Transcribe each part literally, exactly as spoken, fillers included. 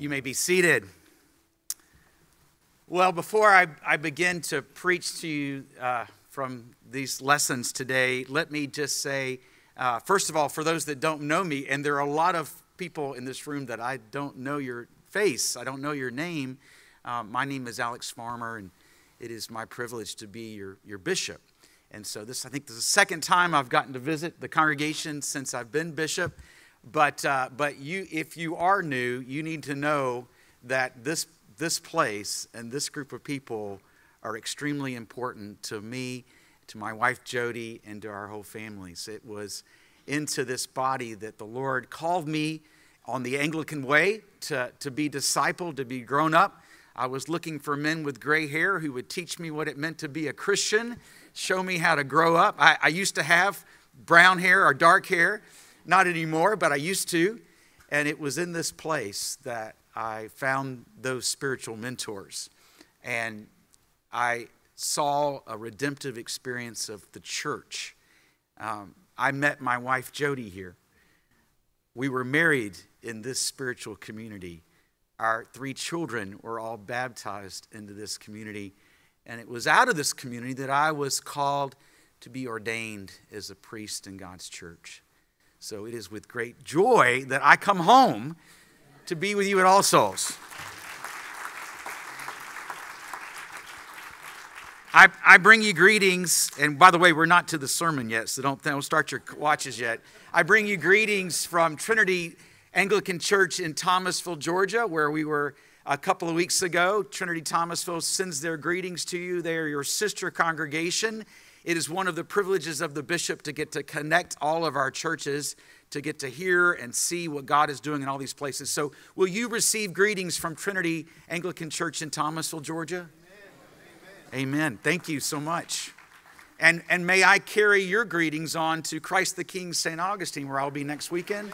You may be seated. Well, before I, I begin to preach to you uh, from these lessons today, let me just say, uh, first of all, for those that don't know me, and there are a lot of people in this room that I don't know your face, I don't know your name. Uh, my name is Alex Farmer, and it is my privilege to be your, your bishop. And so this, I think this is the second time I've gotten to visit the congregation since I've been bishop. But uh, but you, if you are new, you need to know that this this place and this group of people are extremely important to me, to my wife Jody, and to our whole families. It was into this body that the Lord called me on the Anglican way to, to be discipled, to be grown up. I was looking for men with gray hair who would teach me what it meant to be a Christian, show me how to grow up. I, I used to have brown hair or dark hair. Not anymore, but I used to. And it was in this place that I found those spiritual mentors. And I saw a redemptive experience of the church. Um, I met my wife Jody here. We were married in this spiritual community. Our three children were all baptized into this community. And it was out of this community that I was called to be ordained as a priest in God's church. So it is with great joy that I come home to be with you at All Souls. I, I bring you greetings, and by the way, we're not to the sermon yet, so don't, don't start your watches yet. I bring you greetings from Trinity Anglican Church in Thomasville, Georgia, where we were a couple of weeks ago. Trinity Thomasville sends their greetings to you. They are your sister congregation. It is one of the privileges of the bishop to get to connect all of our churches, to get to hear and see what God is doing in all these places. So will you receive greetings from Trinity Anglican Church in Thomasville, Georgia? Amen. Amen. Amen. Thank you so much. And, and may I carry your greetings on to Christ the King, Saint Augustine, where I'll be next weekend.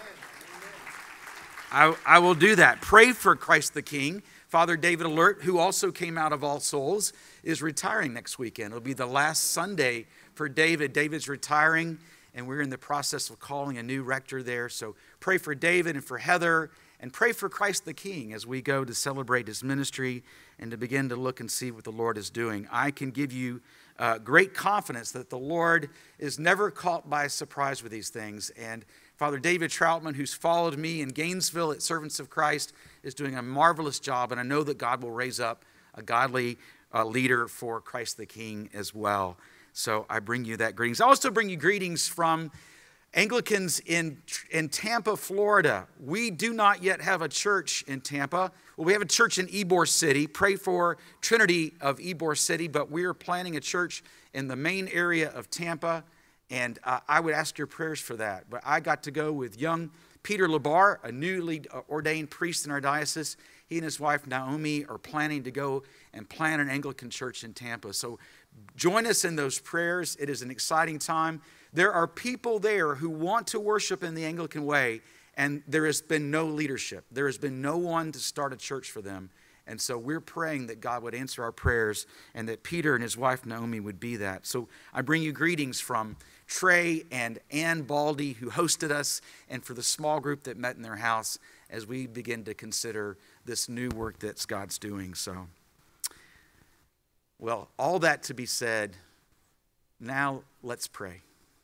I, I will do that. Pray for Christ the King. Father David Alert, who also came out of All Souls, is retiring next weekend. It'll be the last Sunday for David. David's retiring, and we're in the process of calling a new rector there. So pray for David and for Heather, and pray for Christ the King as we go to celebrate his ministry and to begin to look and see what the Lord is doing. I can give you uh, great confidence that the Lord is never caught by surprise with these things. And Father David Troutman, who's followed me in Gainesville at Servants of Christ, is doing a marvelous job. And I know that God will raise up a godly uh, leader for Christ the King as well. So I bring you that greetings. I also bring you greetings from Anglicans in, in Tampa, Florida. We do not yet have a church in Tampa. Well, we have a church in Ybor City. Pray for Trinity of Ybor City. But we are planning a church in the main area of Tampa. And uh, I would ask your prayers for that. But I got to go with young Peter Labar, a newly ordained priest in our diocese. He and his wife Naomi are planning to go and plant an Anglican church in Tampa. So join us in those prayers. It is an exciting time. There are people there who want to worship in the Anglican way, and there has been no leadership. There has been no one to start a church for them. And so we're praying that God would answer our prayers and that Peter and his wife Naomi would be that. So I bring you greetings from Trey and Ann Baldy, who hosted us, and for the small group that met in their house as we begin to consider this new work that God's doing. So, well, all that to be said, now let's pray.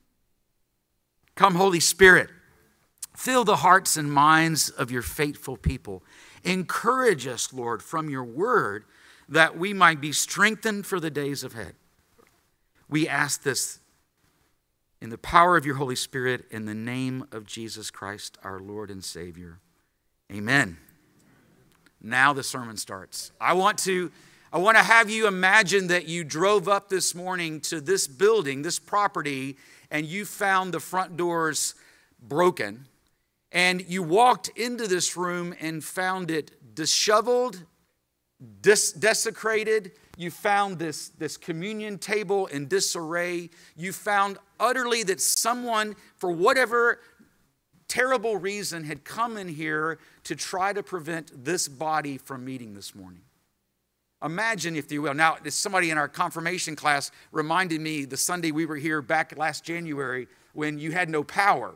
Come, Holy Spirit, fill the hearts and minds of your faithful people. Encourage us, Lord, from your word, that we might be strengthened for the days ahead. We ask this in the power of your Holy Spirit, in the name of Jesus Christ, our Lord and Savior. Amen. Now the sermon starts. I want to, I want to have you imagine that you drove up this morning to this building, this property, and you found the front doors broken. And you walked into this room and found it disheveled, dis- desecrated. You found this, this communion table in disarray. You found utterly that someone, for whatever terrible reason, had come in here to try to prevent this body from meeting this morning. Imagine, if you will. Now, somebody in our confirmation class reminded me the Sunday we were here back last January when you had no power.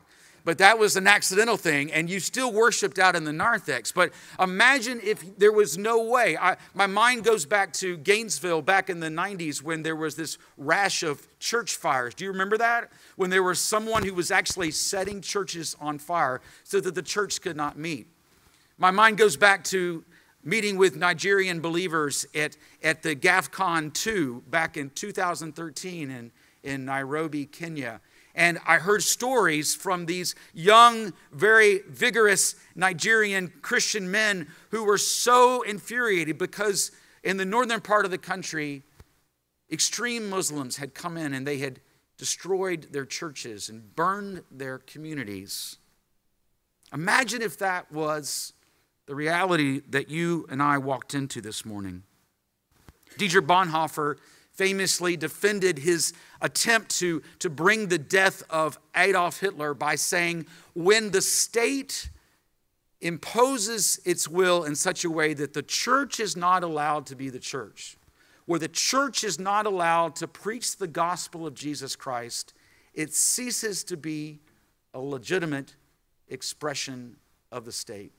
but that was an accidental thing, and you still worshiped out in the narthex. But imagine if there was no way. I, my mind goes back to Gainesville back in the nineties when there was this rash of church fires. Do you remember that? When there was someone who was actually setting churches on fire so that the church could not meet. My mind goes back to meeting with Nigerian believers at, at the GAFCON two back in two thousand thirteen in, in Nairobi, Kenya. And I heard stories from these young, very vigorous Nigerian Christian men who were so infuriated because in the northern part of the country, extreme Muslims had come in and they had destroyed their churches and burned their communities. Imagine if that was the reality that you and I walked into this morning. Dietrich Bonhoeffer famously defended his attempt to, to bring the death of Adolf Hitler by saying, when the state imposes its will in such a way that the church is not allowed to be the church, where the church is not allowed to preach the gospel of Jesus Christ, it ceases to be a legitimate expression of the state.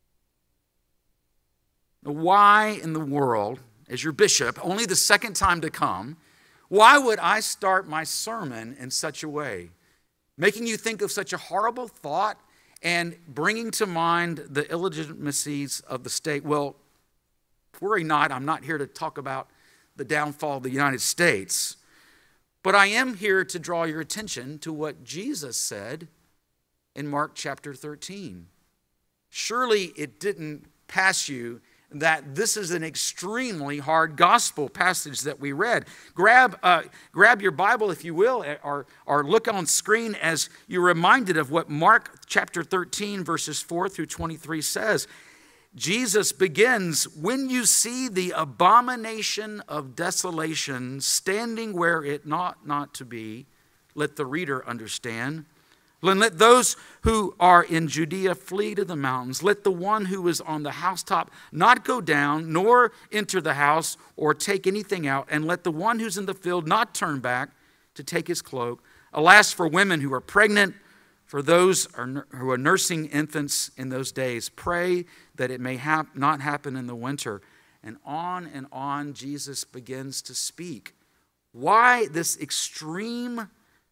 Now, why in the world, as your bishop, only the second time to come, why would I start my sermon in such a way? Making you think of such a horrible thought and bringing to mind the illegitimacies of the state. Well, worry not, I'm not here to talk about the downfall of the United States, but I am here to draw your attention to what Jesus said in Mark chapter thirteen. Surely it didn't pass you that this is an extremely hard gospel passage that we read. Grab, uh, grab your Bible, if you will, or, or look on screen as you're reminded of what Mark chapter thirteen, verses four through twenty-three says. Jesus begins, when you see the abomination of desolation standing where it ought not to be, let the reader understand. Let those who are in Judea flee to the mountains. Let the one who is on the housetop not go down, nor enter the house, or take anything out. And let the one who's in the field not turn back to take his cloak. Alas, for women who are pregnant, for those who are nursing infants in those days. Pray that it may hap- not happen in the winter. And on and on Jesus begins to speak. Why this extreme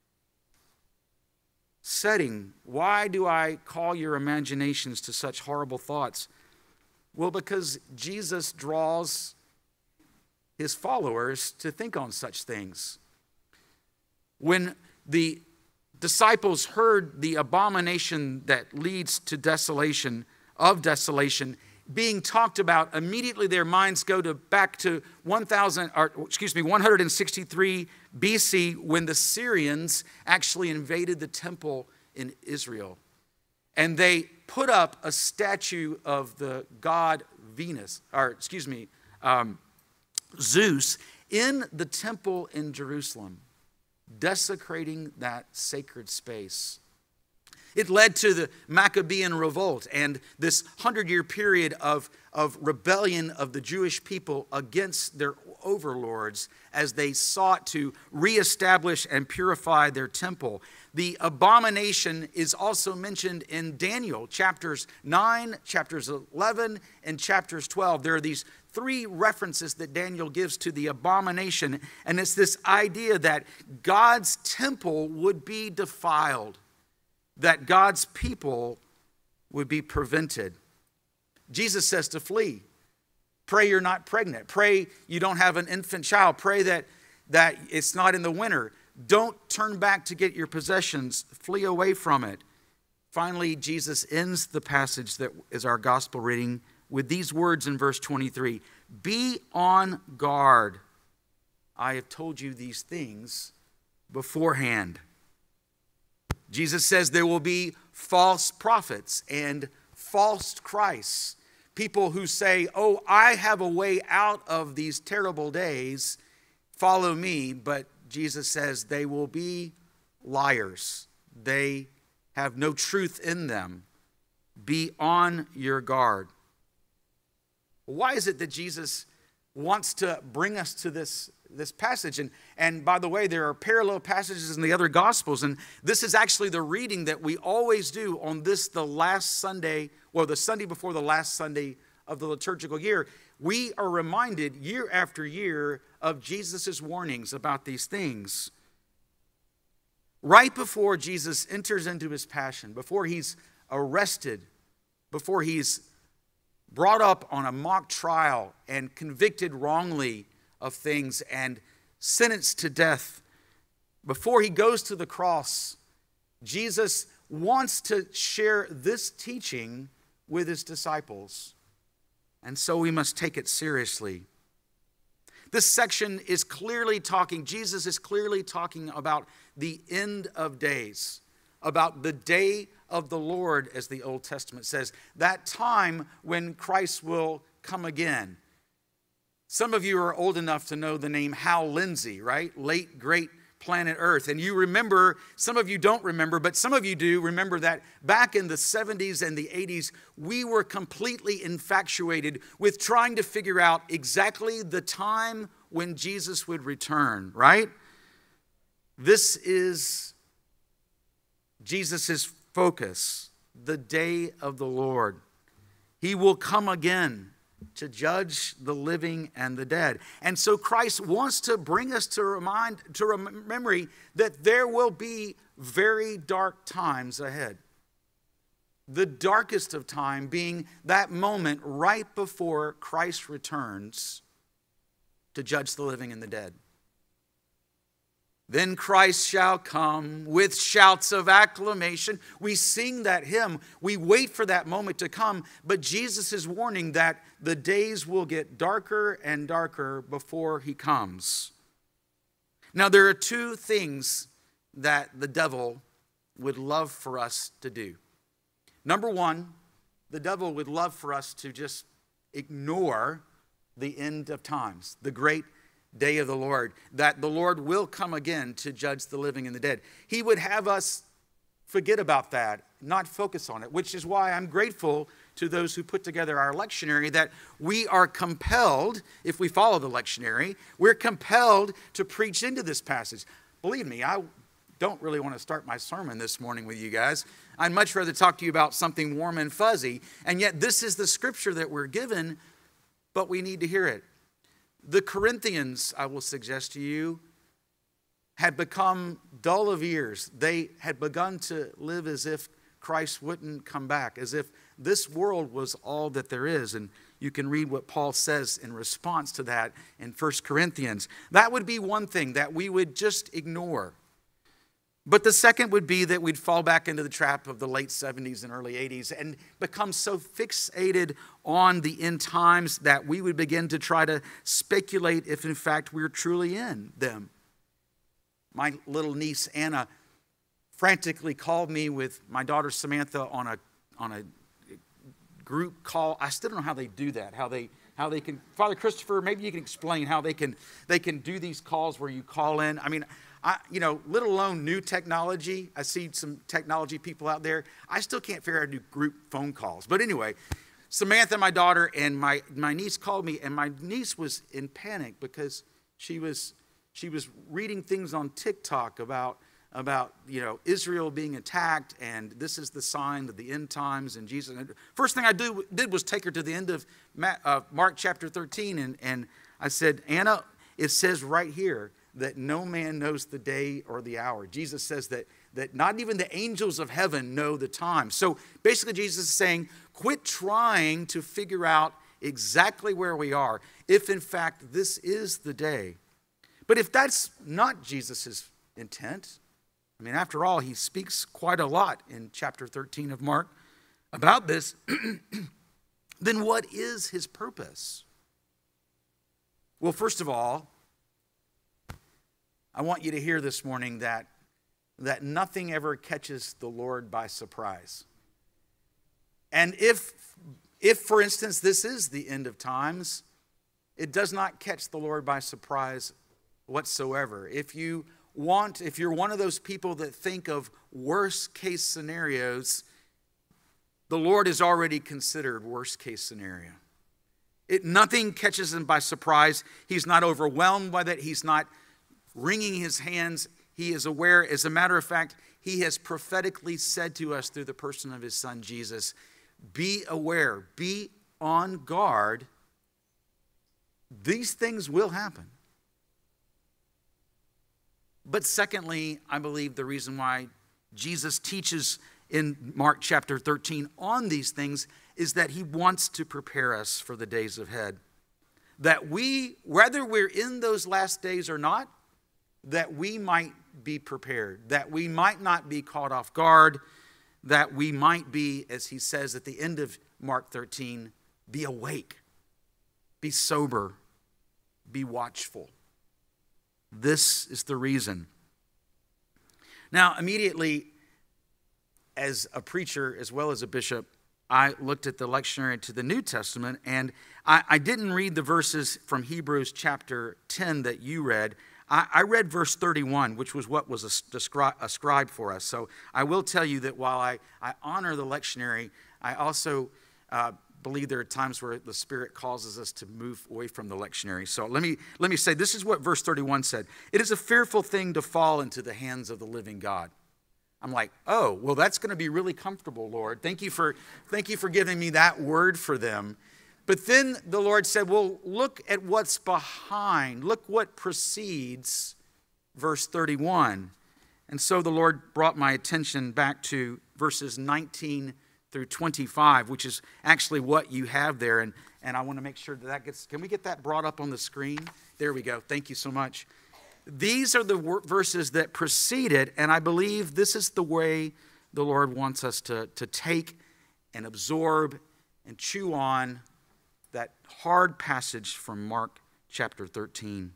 setting? Why do I call your imaginations to such horrible thoughts? Well, because Jesus draws his followers to think on such things. When the disciples heard the abomination that leads to desolation, of desolation, being talked about, immediately their minds go to back to one thousand, or excuse me, one hundred sixty-three B C, when the Syrians actually invaded the temple in Israel. And they put up a statue of the god Venus, or excuse me, um, Zeus, in the temple in Jerusalem, desecrating that sacred space. It led to the Maccabean revolt and this hundred-year period of, of rebellion of the Jewish people against their overlords as they sought to reestablish and purify their temple. The abomination is also mentioned in Daniel chapters nine, chapters eleven, and chapters twelve. There are these three references that Daniel gives to the abomination, and it's this idea that God's temple would be defiled, that God's people would be prevented. Jesus says to flee. Pray you're not pregnant. Pray you don't have an infant child. Pray that, that it's not in the winter. Don't turn back to get your possessions. Flee away from it. Finally, Jesus ends the passage that is our gospel reading with these words in verse twenty-three. Be on guard. I have told you these things beforehand. Jesus says there will be false prophets and false Christs. People who say, oh, I have a way out of these terrible days. Follow me. But Jesus says they will be liars. They have no truth in them. Be on your guard. Why is it that Jesus wants to bring us to this, this passage. And, and by the way, there are parallel passages in the other Gospels. And this is actually the reading that we always do on this, the last Sunday, or the Sunday before the last Sunday of the liturgical year. We are reminded year after year of Jesus' warnings about these things. Right before Jesus enters into his passion, before he's arrested, before he's brought up on a mock trial and convicted wrongly of things and sentenced to death, before he goes to the cross, Jesus wants to share this teaching with his disciples. And so we must take it seriously. This section is clearly talking, Jesus is clearly talking about the end of days, about the day of the Lord, as the Old Testament says, that time when Christ will come again. Some of you are old enough to know the name Hal Lindsey, right? Late, great Planet Earth. And you remember, some of you don't remember, but some of you do remember that back in the seventies and the eighties, we were completely infatuated with trying to figure out exactly the time when Jesus would return, right? This is Jesus' focus, the day of the Lord. He will come again to judge the living and the dead. And so Christ wants to bring us to remind, to memory that there will be very dark times ahead. The darkest of time being that moment right before Christ returns to judge the living and the dead. Then Christ shall come with shouts of acclamation. We sing that hymn. We wait for that moment to come. But Jesus is warning that the days will get darker and darker before he comes. Now, there are two things that the devil would love for us to do. Number one, the devil would love for us to just ignore the end of times, the great day of the Lord, that the Lord will come again to judge the living and the dead. He would have us forget about that, not focus on it, which is why I'm grateful to those who put together our lectionary that we are compelled, if we follow the lectionary, we're compelled to preach into this passage. Believe me, I don't really want to start my sermon this morning with you guys. I'd much rather talk to you about something warm and fuzzy, and yet this is the scripture that we're given, but we need to hear it. The Corinthians, I will suggest to you, had become dull of ears. They had begun to live as if Christ wouldn't come back, as if this world was all that there is. And you can read what Paul says in response to that in First Corinthians. That would be one thing that we would just ignore. But the second would be that we'd fall back into the trap of the late seventies and early eighties and become so fixated on the end times that we would begin to try to speculate if in fact we're truly in them. My little niece Anna frantically called me with my daughter Samantha on a on a group call. I still don't know how they do that, how they how they can, Father Christopher, maybe you can explain how they can they can do these calls where you call in. I mean, I, you know, let alone new technology. I see some technology people out there. I still can't figure out how to do group phone calls. But anyway, Samantha, my daughter, and my, my niece called me, and my niece was in panic because she was she was reading things on TikTok about about you know Israel being attacked, and this is the sign of the end times, and Jesus. First thing I do, did was take her to the end of uh, Mark chapter thirteen, and and I said, Anna, it says right here that no man knows the day or the hour. Jesus says that, that not even the angels of heaven know the time. So basically Jesus is saying, quit trying to figure out exactly where we are, if in fact this is the day. But if that's not Jesus' intent, I mean, after all, he speaks quite a lot in chapter thirteen of Mark about this, then what is his purpose? Well, first of all, I want you to hear this morning that, that nothing ever catches the Lord by surprise. And if, if, for instance, this is the end of times, it does not catch the Lord by surprise whatsoever. If you want, if you're one of those people that think of worst case scenarios, the Lord has already considered worst case scenario. It, nothing catches him by surprise. He's not overwhelmed by that. He's not wringing his hands. He is aware. As a matter of fact, he has prophetically said to us through the person of his son, Jesus, be aware, be on guard. These things will happen. But secondly, I believe the reason why Jesus teaches in Mark chapter thirteen on these things is that he wants to prepare us for the days ahead. That we, whether we're in those last days or not, that we might be prepared, that we might not be caught off guard, that we might be, as he says at the end of Mark thirteen, be awake, be sober, be watchful. This is the reason. Now, immediately, as a preacher as well as a bishop, I looked at the lectionary to the New Testament, and I, I didn't read the verses from Hebrews chapter ten that you read. I, I read verse thirty-one, which was what was ascribed for us. So I will tell you that while I, I honor the lectionary, I also uh, believe there are times where the Spirit causes us to move away from the lectionary. So let me, let me say, this is what verse thirty-one said. It is a fearful thing to fall into the hands of the living God. I'm like, oh, well, that's going to be really comfortable, Lord. Thank you for, thank you for giving me that word for them. But then the Lord said, well, look at what's behind. Look what precedes verse thirty-one. And so the Lord brought my attention back to verses nineteen through twenty-five, which is actually what you have there. And, and I want to make sure that that gets, can we get that brought up on the screen? There we go. Thank you so much. These are the verses that preceded, and I believe this is the way the Lord wants us to, to take and absorb and chew on that hard passage from Mark chapter thirteen.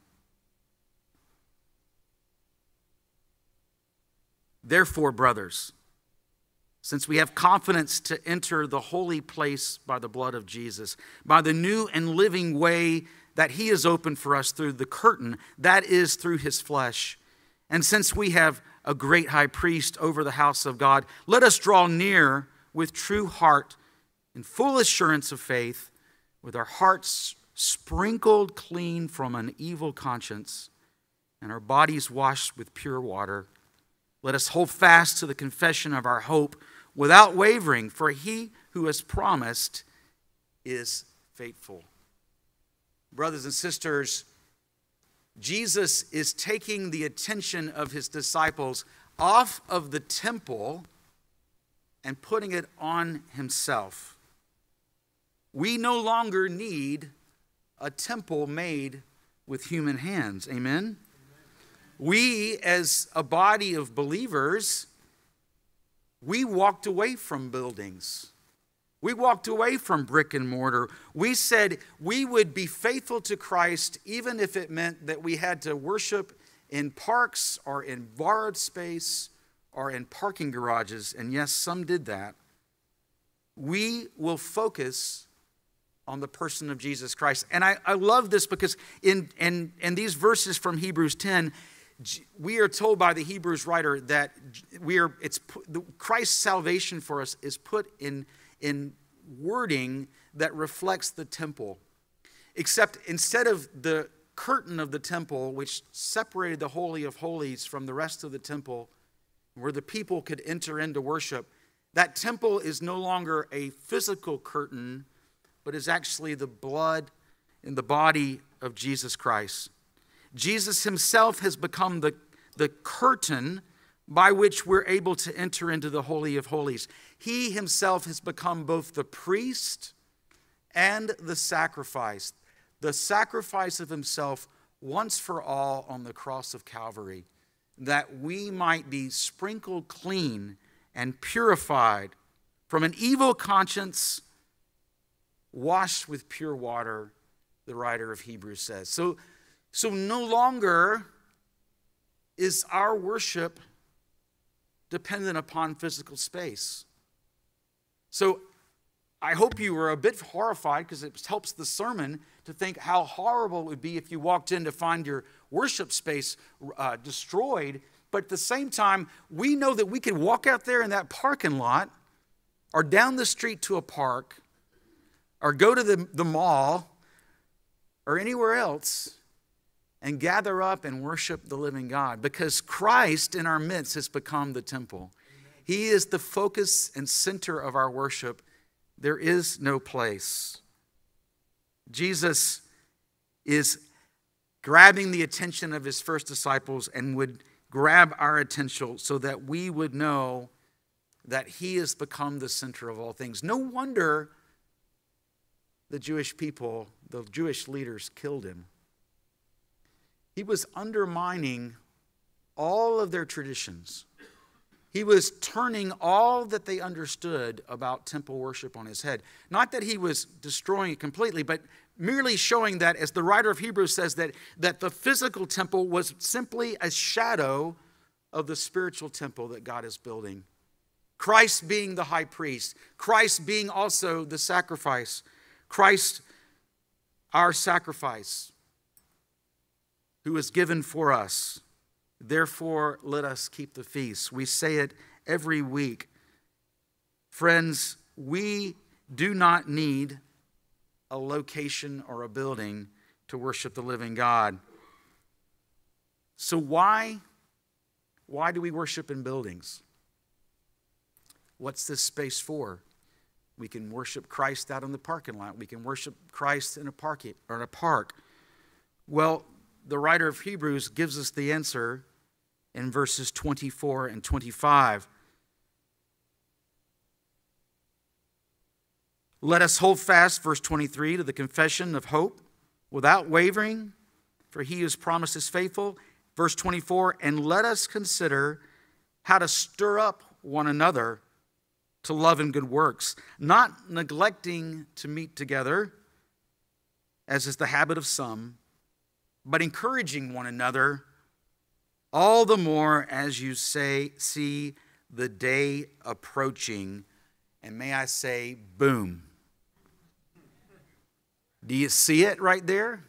Therefore, brothers, since we have confidence to enter the holy place by the blood of Jesus, by the new and living way that he has opened for us through the curtain, that is through his flesh. And since we have a great high priest over the house of God, let us draw near with true heart in full assurance of faith, with our hearts sprinkled clean from an evil conscience and our bodies washed with pure water. Let us hold fast to the confession of our hope without wavering, for he who has promised is faithful. Brothers and sisters, Jesus is taking the attention of his disciples off of the temple and putting it on himself. We no longer need a temple made with human hands. Amen? We, as a body of believers, we walked away from buildings. We walked away from brick and mortar. We said we would be faithful to Christ even if it meant that we had to worship in parks or in borrowed space or in parking garages. And yes, some did that. We will focus on the person of Jesus Christ. And I, I love this because in, in, in these verses from Hebrews ten, we are told by the Hebrews writer that we are it's Christ's salvation for us is put in in wording that reflects the temple. Except instead of the curtain of the temple, which separated the Holy of Holies from the rest of the temple, where the people could enter into worship, that temple is no longer a physical curtain, but is actually the blood in the body of Jesus Christ. Jesus himself has become the, the curtain by which we're able to enter into the Holy of Holies. He himself has become both the priest and the sacrifice. The sacrifice of himself once for all on the cross of Calvary, that we might be sprinkled clean and purified from an evil conscience, washed with pure water, the writer of Hebrews says. So, so no longer is our worship dependent upon physical space. So I hope you were a bit horrified, because it helps the sermon to think how horrible it would be if you walked in to find your worship space uh, destroyed. But at the same time, we know that we could walk out there in that parking lot or down the street to a park or go to the, the mall or anywhere else and gather up and worship the living God, because Christ in our midst has become the temple. He is the focus and center of our worship. There is no place. Jesus is grabbing the attention of his first disciples and would grab our attention so that we would know that he has become the center of all things. No wonder the Jewish people, the Jewish leaders, killed him. He was undermining all of their traditions. He was turning all that they understood about temple worship on his head. Not that he was destroying it completely, but merely showing that, as the writer of Hebrews says, that, that the physical temple was simply a shadow of the spiritual temple that God is building. Christ being the high priest, Christ being also the sacrifice, Christ our sacrifice, who was given for us. Therefore, let us keep the feast. We say it every week. Friends, we do not need a location or a building to worship the living God. So why, why do we worship in buildings? What's this space for? We can worship Christ out in the parking lot. We can worship Christ in a park or in a park. Well, the writer of Hebrews gives us the answer in verses twenty-four and twenty-five. Let us hold fast, verse twenty-three, to the confession of hope without wavering, for he who promised is faithful. Verse twenty-four, and let us consider how to stir up one another to love and good works, not neglecting to meet together, as is the habit of some, but encouraging one another, all the more as you say, see the day approaching. And may I say, boom. Do you see it right there?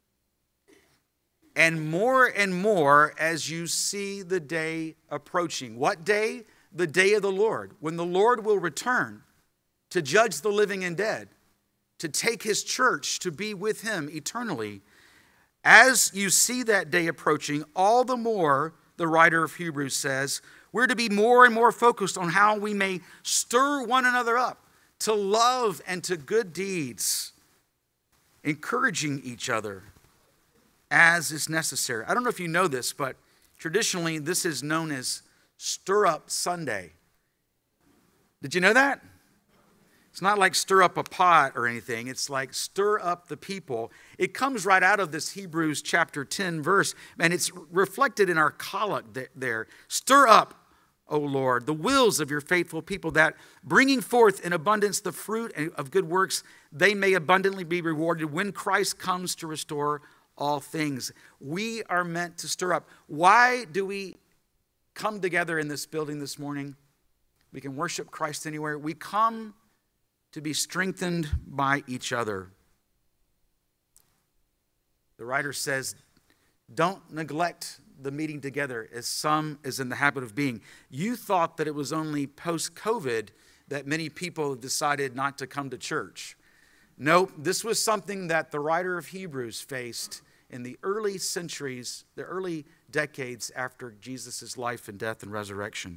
And more and more as you see the day approaching. What day? The day of the Lord, when the Lord will return to judge the living and dead, to take his church to be with him eternally. As you see that day approaching, all the more, the writer of Hebrews says, we're to be more and more focused on how we may stir one another up to love and to good deeds, encouraging each other as is necessary. I don't know if you know this, but traditionally this is known as Stir Up Sunday. Did you know that? It's not like stir up a pot or anything. It's like stir up the people. It comes right out of this Hebrews chapter ten verse, and it's reflected in our collect there. Stir up, O Lord, the wills of your faithful people, that bringing forth in abundance the fruit of good works, they may abundantly be rewarded when Christ comes to restore all things. We are meant to stir up. Why do we come together in this building this morning? We can worship Christ anywhere. We come to be strengthened by each other. The writer says, don't neglect the meeting together as some is in the habit of being. You thought that it was only post-COVID that many people decided not to come to church. No, this was something that the writer of Hebrews faced in the early centuries, the early decades after Jesus' life and death and resurrection.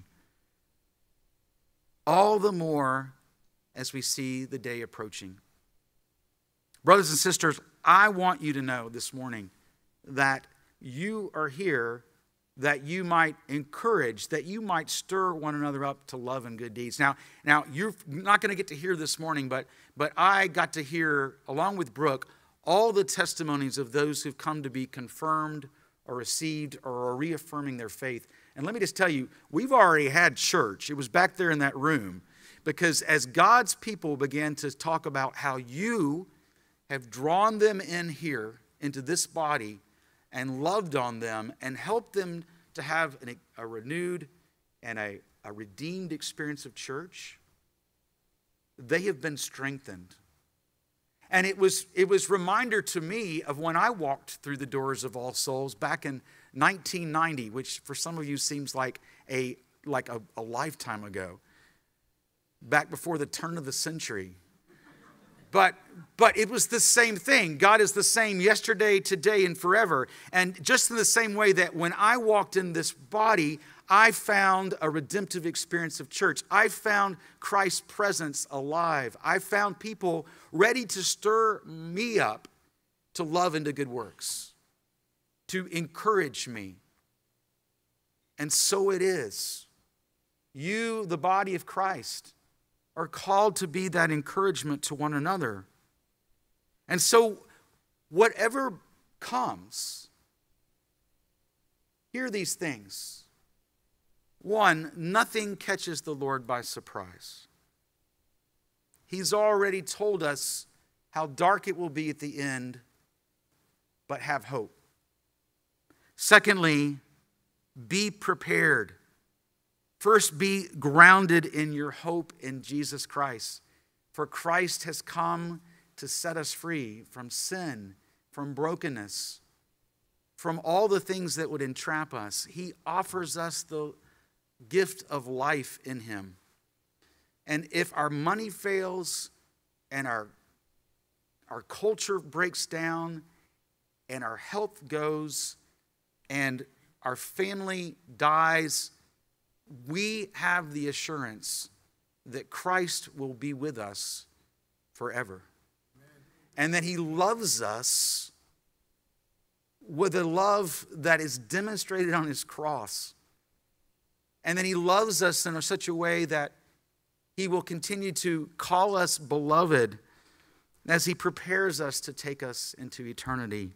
All the more as we see the day approaching. Brothers and sisters, I want you to know this morning that you are here that you might encourage, that you might stir one another up to love and good deeds. Now, now you're not going to get to hear this morning, but, but I got to hear, along with Brooke, all the testimonies of those who've come to be confirmed or received or are reaffirming their faith. And let me just tell you, we've already had church. It was back there in that room. Because as God's people began to talk about how you have drawn them in here into this body and loved on them and helped them to have an, a renewed and a, a redeemed experience of church, they have been strengthened. And it was, it was reminder to me of when I walked through the doors of All Souls back in nineteen ninety, which for some of you seems like a, like a, a lifetime ago. Back before the turn of the century. But But it was the same thing. God is the same yesterday, today, and forever. And just in the same way that when I walked in this body, I found a redemptive experience of church. I found Christ's presence alive. I found people ready to stir me up to love and to good works, to encourage me. And so it is. You, the body of Christ, are called to be that encouragement to one another. And so, whatever comes, hear these things. One, nothing catches the Lord by surprise. He's already told us how dark it will be at the end, but have hope. Secondly, be prepared. First, be grounded in your hope in Jesus Christ. For Christ has come to set us free from sin, from brokenness, from all the things that would entrap us. He offers us the gift of life in him. And if our money fails and our, our culture breaks down and our health goes and our family dies, we have the assurance that Christ will be with us forever. And that he loves us with a love that is demonstrated on his cross. And that he loves us in such a way that he will continue to call us beloved as he prepares us to take us into eternity.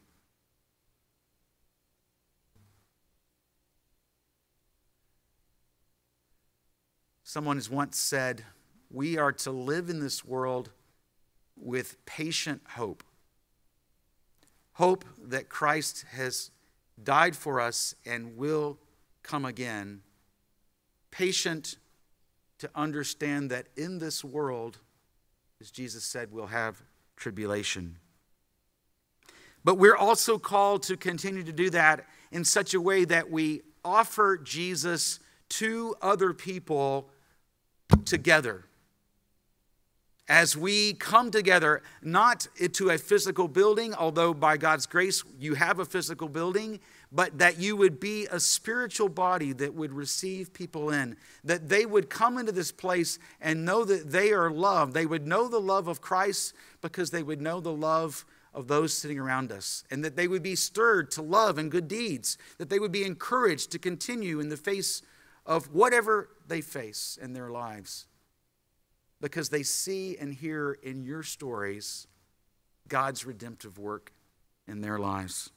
Someone has once said, we are to live in this world with patient hope. Hope that Christ has died for us and will come again. Patient to understand that in this world, as Jesus said, we'll have tribulation. But we're also called to continue to do that in such a way that we offer Jesus to other people together. As we come together, not into a physical building, although by God's grace you have a physical building, but that you would be a spiritual body that would receive people in, that they would come into this place and know that they are loved. They would know the love of Christ because they would know the love of those sitting around us, and that they would be stirred to love and good deeds, that they would be encouraged to continue in the face of whatever they face in their lives. Because they see and hear in your stories God's redemptive work in their lives.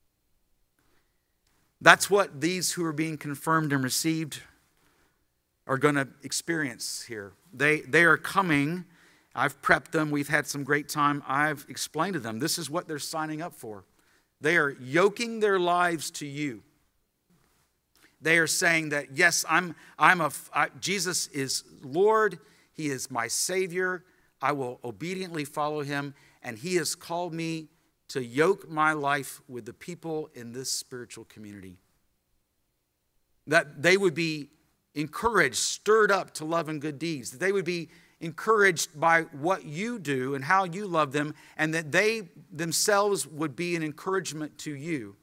That's what these who are being confirmed and received are going to experience here. They, they are coming. I've prepped them. We've had some great time. I've explained to them. This is what they're signing up for. They are yoking their lives to you. They are saying that, yes, I'm, I'm a, I, Jesus is Lord. He is my Savior. I will obediently follow him. And he has called me to yoke my life with the people in this spiritual community. That they would be encouraged, stirred up to love and good deeds. That they would be encouraged by what you do and how you love them. And that they themselves would be an encouragement to you.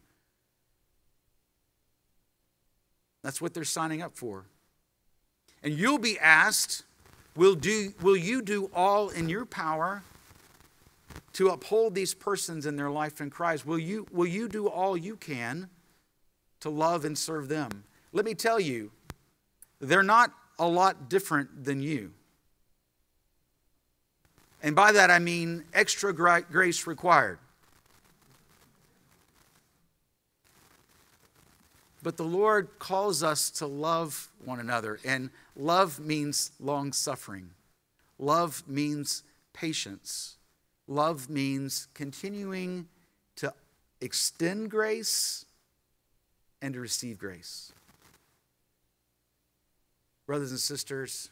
That's what they're signing up for. And you'll be asked, Will, do, will you do all in your power to uphold these persons in their life in Christ? Will you, will you do all you can to love and serve them? Let me tell you, they're not a lot different than you. And by that I mean extra grace required. But the Lord calls us to love one another. And love means long-suffering. Love means patience. Love means continuing to extend grace and to receive grace. Brothers and sisters,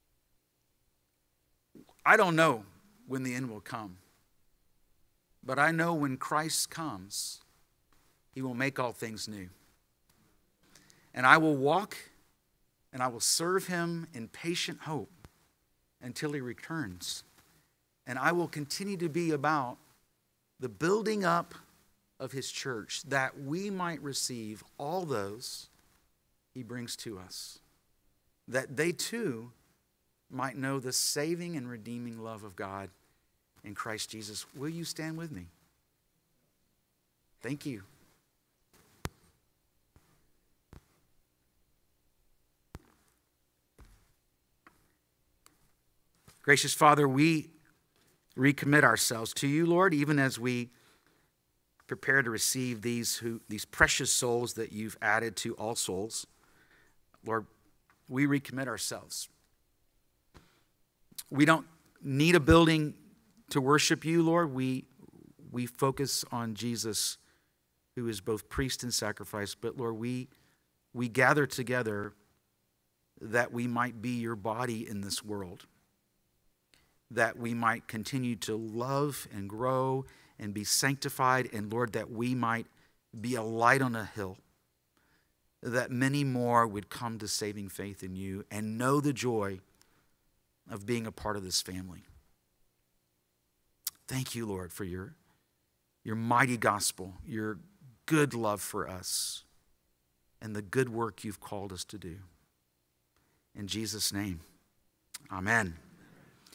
I don't know when the end will come. But I know when Christ comes, he will make all things new. And I will walk and I will serve him in patient hope until he returns. And I will continue to be about the building up of his church, that we might receive all those he brings to us, that they too might know the saving and redeeming love of God in Christ Jesus. Will you stand with me? Thank you. Gracious Father, we recommit ourselves to you, Lord, even as we prepare to receive these who these precious souls that you've added to all souls. Lord, we recommit ourselves. We don't need a building to worship you, Lord. We we focus on Jesus, who is both priest and sacrifice. But Lord, we we gather together that we might be your body in this world, that we might continue to love and grow and be sanctified, and Lord, that we might be a light on a hill, that many more would come to saving faith in you and know the joy of being a part of this family. Thank you, Lord, for your, your mighty gospel, your good love for us, and the good work you've called us to do. In Jesus' name, amen.